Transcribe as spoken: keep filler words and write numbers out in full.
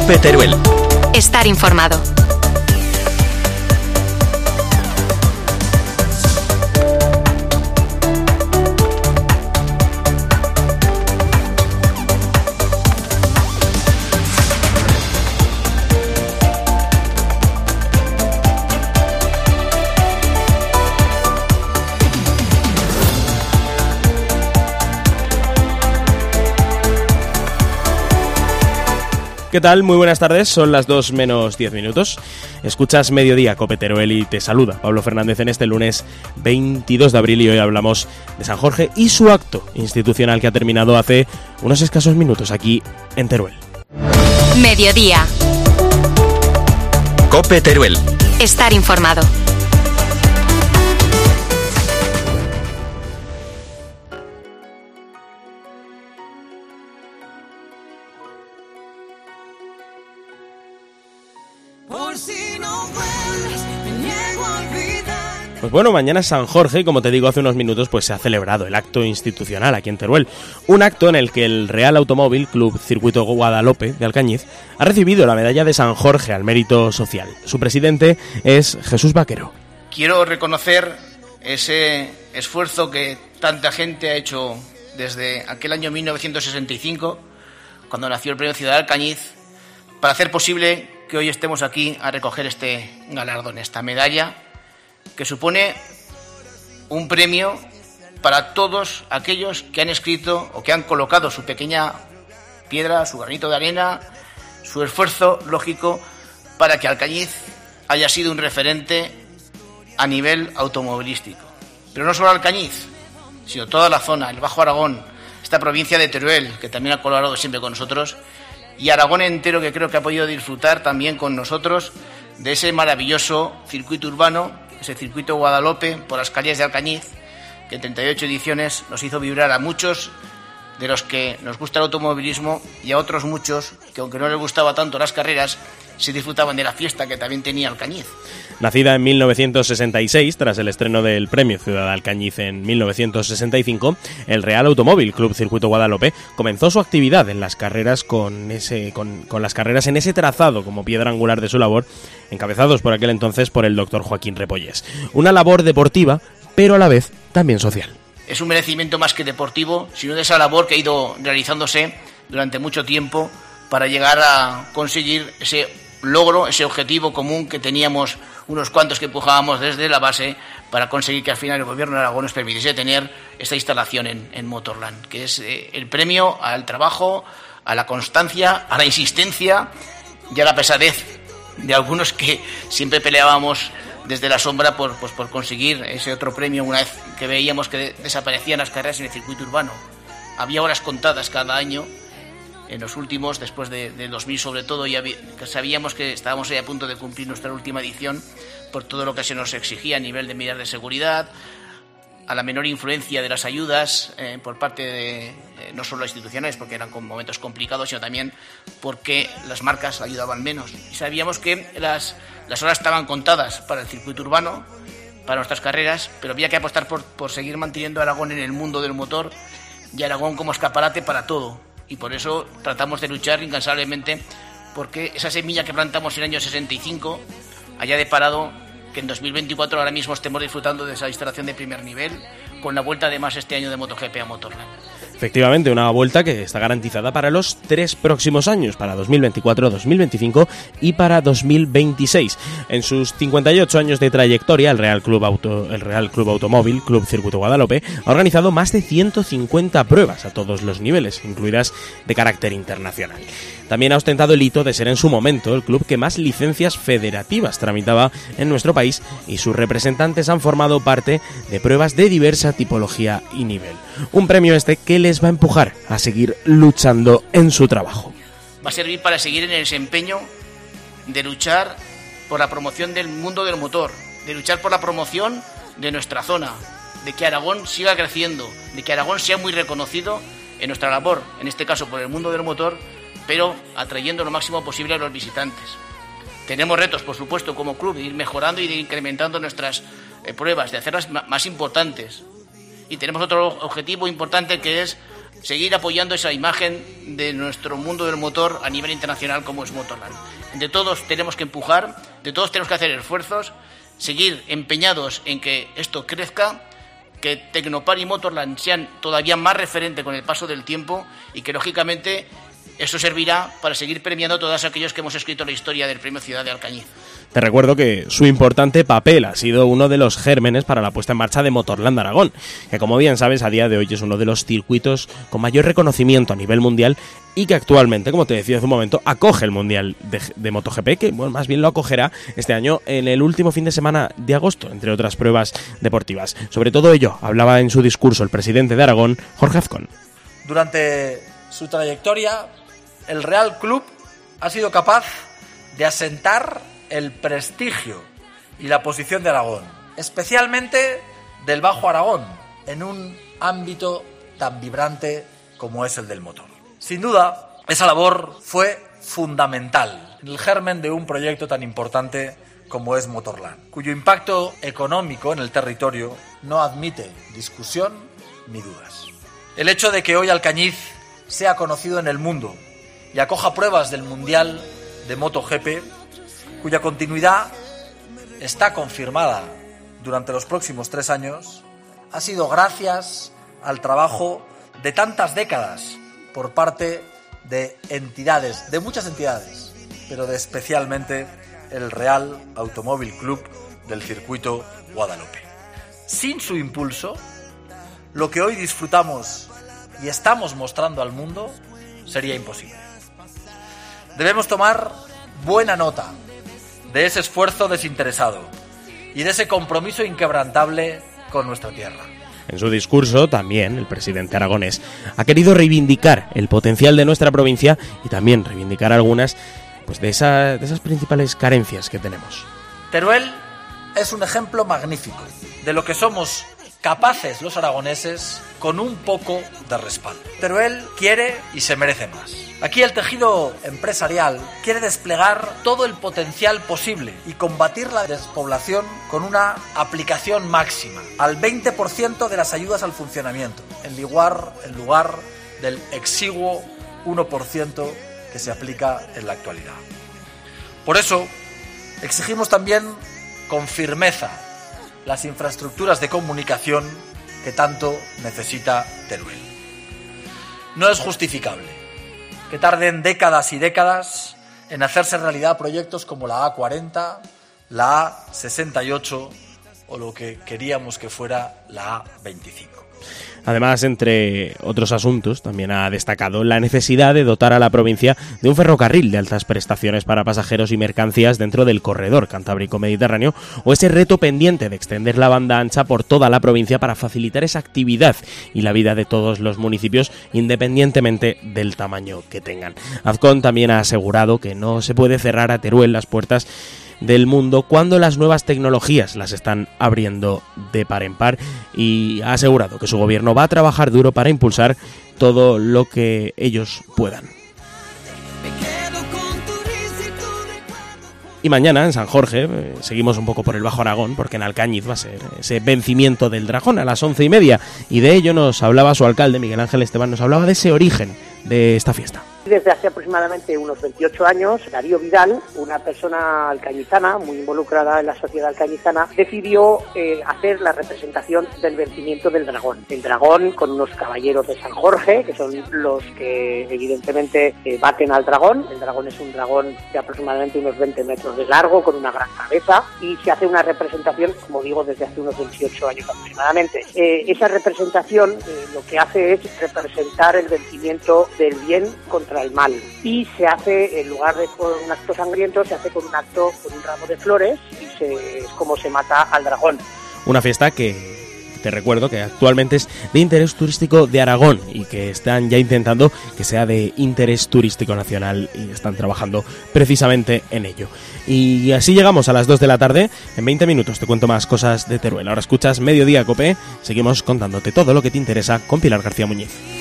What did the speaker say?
COPE Teruel. Estar informado. ¿Qué tal? Muy buenas tardes, son las dos menos diez minutos. Escuchas Mediodía, COPE Teruel, y te saluda Pablo Fernández en este lunes veintidós de abril, y hoy hablamos de San Jorge y su acto institucional que ha terminado hace unos escasos minutos aquí en Teruel. Mediodía. COPE Teruel. Estar informado. Pues bueno, mañana es San Jorge y, como te digo hace unos minutos, pues se ha celebrado el acto institucional aquí en Teruel. Un acto en el que el Real Automóvil Club Circuito Guadalope de Alcañiz ha recibido la medalla de San Jorge al mérito social. Su presidente es Jesús Vaquero. Quiero reconocer ese esfuerzo que tanta gente ha hecho desde aquel año mil novecientos sesenta y cinco, cuando nació el Premio Ciudad de Alcañiz, para hacer posible que hoy estemos aquí a recoger este galardón, esta medalla, que supone un premio para todos aquellos que han escrito o que han colocado su pequeña piedra, su granito de arena, su esfuerzo lógico para que Alcañiz haya sido un referente a nivel automovilístico. Pero no solo Alcañiz, sino toda la zona, el Bajo Aragón, esta provincia de Teruel, que también ha colaborado siempre con nosotros, y Aragón entero, que creo que ha podido disfrutar también con nosotros de ese maravilloso circuito urbano, ese circuito Guadalope por las calles de Alcañiz, que en treinta y ocho ediciones nos hizo vibrar a muchos de los que nos gusta el automovilismo, y a otros muchos que, aunque no les gustaba tanto las carreras, se disfrutaban de la fiesta que también tenía Alcañiz. Nacida en mil novecientos sesenta y seis, tras el estreno del Premio Ciudad de Alcañiz en mil novecientos sesenta y cinco, el Real Automóvil Club Circuito Guadalope comenzó su actividad en las carreras con ese con, con las carreras en ese trazado como piedra angular de su labor, encabezados por aquel entonces por el doctor Joaquín Repollés. Una labor deportiva, pero a la vez también social. Es un merecimiento más que deportivo, sino de esa labor que ha ido realizándose durante mucho tiempo para llegar a conseguir ese logro, ese objetivo común que teníamos unos cuantos que empujábamos desde la base para conseguir que al final el Gobierno de Aragón nos permitiese tener esta instalación en, en Motorland, que es eh, el premio al trabajo, a la constancia, a la insistencia y a la pesadez de algunos que siempre peleábamos desde la sombra por, pues, por conseguir ese otro premio una vez que veíamos que desaparecían las carreras en el circuito urbano. Había horas contadas cada año. En los últimos, después de, de dos mil sobre todo, ya vi, que sabíamos que estábamos ahí a punto de cumplir nuestra última edición por todo lo que se nos exigía a nivel de medidas de seguridad, a la menor influencia de las ayudas eh, por parte de, de no solo institucionales, porque eran con momentos complicados, sino también porque las marcas ayudaban menos. Y sabíamos que las, las horas estaban contadas para el circuito urbano, para nuestras carreras, pero había que apostar por, por seguir manteniendo a Aragón en el mundo del motor y Aragón como escaparate para todo. Y por eso tratamos de luchar incansablemente porque esa semilla que plantamos en el año sesenta y cinco haya deparado que en dos mil veinticuatro ahora mismo estemos disfrutando de esa instalación de primer nivel, con la vuelta además este año de MotoGP a Motorland. Efectivamente, una vuelta que está garantizada para los tres próximos años, para dos mil veinticuatro, dos mil veinticinco y para dos mil veintiséis. En sus cincuenta y ocho años de trayectoria, el Real Club Auto, el Real Club Automóvil Club Circuito Guadalope ha organizado más de ciento cincuenta pruebas a todos los niveles, incluidas de carácter internacional. También ha ostentado el hito de ser en su momento el club que más licencias federativas tramitaba en nuestro país, y sus representantes han formado parte de pruebas de diversa tipología y nivel. Un premio este que les va a empujar a seguir luchando en su trabajo. Va a servir para seguir en el desempeño de luchar por la promoción del mundo del motor, de luchar por la promoción de nuestra zona, de que Aragón siga creciendo, de que Aragón sea muy reconocido en nuestra labor, en este caso por el mundo del motor, pero atrayendo lo máximo posible a los visitantes. Tenemos retos, por supuesto, como club, de ir mejorando y de ir incrementando nuestras eh, pruebas, de hacerlas m- más importantes. Y tenemos otro objetivo importante, que es seguir apoyando esa imagen de nuestro mundo del motor a nivel internacional como es Motorland. De todos tenemos que empujar, de todos tenemos que hacer esfuerzos, seguir empeñados en que esto crezca, que Tecnopar y Motorland sean todavía más referente con el paso del tiempo y que, lógicamente, esto servirá para seguir premiando a todos aquellos que hemos escrito la historia del Premio Ciudad de Alcañiz. Te recuerdo que su importante papel ha sido uno de los gérmenes para la puesta en marcha de Motorland Aragón, que, como bien sabes, a día de hoy es uno de los circuitos con mayor reconocimiento a nivel mundial y que actualmente, como te decía hace un momento, acoge el Mundial de, de MotoGP, que bueno, más bien lo acogerá este año en el último fin de semana de agosto, entre otras pruebas deportivas. Sobre todo ello hablaba en su discurso el presidente de Aragón, Jorge Azcón. Durante su trayectoria, el Real Club ha sido capaz de asentar el prestigio y la posición de Aragón, especialmente del Bajo Aragón, en un ámbito tan vibrante como es el del motor. Sin duda, esa labor fue fundamental en el germen de un proyecto tan importante como es Motorland, cuyo impacto económico en el territorio no admite discusión ni dudas. El hecho de que hoy Alcañiz sea conocido en el mundo y acoja pruebas del Mundial de MotoGP, cuya continuidad está confirmada durante los próximos tres años, ha sido gracias al trabajo de tantas décadas por parte de entidades, de muchas entidades, pero de especialmente el Real Automóvil Club del circuito Guadalupe. Sin su impulso, lo que hoy disfrutamos y estamos mostrando al mundo sería imposible. Debemos tomar buena nota de ese esfuerzo desinteresado y de ese compromiso inquebrantable con nuestra tierra. En su discurso, también, el presidente aragonés ha querido reivindicar el potencial de nuestra provincia y también reivindicar algunas pues, de, esa, de esas principales carencias que tenemos. Teruel es un ejemplo magnífico de lo que somos capaces los aragoneses con un poco de respaldo. Teruel quiere y se merece más. Aquí el tejido empresarial quiere desplegar todo el potencial posible y combatir la despoblación con una aplicación máxima al veinte por ciento de las ayudas al funcionamiento, en lugar, en lugar del exiguo uno por ciento que se aplica en la actualidad. Por eso, exigimos también con firmeza las infraestructuras de comunicación que tanto necesita Teruel. No es justificable que tarden décadas y décadas en hacerse realidad proyectos como la A cuarenta, la A sesenta y ocho o lo que queríamos que fuera la A veinticinco. Además, entre otros asuntos, también ha destacado la necesidad de dotar a la provincia de un ferrocarril de altas prestaciones para pasajeros y mercancías dentro del corredor cantábrico-mediterráneo o ese reto pendiente de extender la banda ancha por toda la provincia para facilitar esa actividad y la vida de todos los municipios independientemente del tamaño que tengan. Azcón también ha asegurado que no se puede cerrar a Teruel las puertas del mundo cuando las nuevas tecnologías las están abriendo de par en par y ha asegurado que su gobierno va a trabajar duro para impulsar todo lo que ellos puedan. Y mañana en San Jorge eh, seguimos un poco por el Bajo Aragón porque en Alcañiz va a ser ese vencimiento del dragón a las once y media y de ello nos hablaba su alcalde Miguel Ángel Esteban, nos hablaba de ese origen de esta fiesta. Desde hace aproximadamente unos veintiocho años, Darío Vidal, una persona alcañizana muy involucrada en la sociedad alcañizana, decidió eh, hacer la representación del vencimiento del dragón. El dragón con unos caballeros de San Jorge, que son los que evidentemente eh, baten al dragón. El dragón es un dragón de aproximadamente unos veinte metros de largo, con una gran cabeza, y se hace una representación, como digo, desde hace unos veintiocho años aproximadamente. Eh, esa representación eh, lo que hace es representar el vencimiento del bien contra el mal, y se hace, en lugar de con un acto sangriento, se hace con un acto con un ramo de flores y se, es como se mata al dragón. Una fiesta que te recuerdo que actualmente es de interés turístico de Aragón y que están ya intentando que sea de interés turístico nacional y están trabajando precisamente en ello. Y así llegamos a las dos de la tarde. En veinte minutos te cuento más cosas de Teruel. Ahora escuchas Mediodía Cope. Seguimos contándote todo lo que te interesa con Pilar García Muñiz.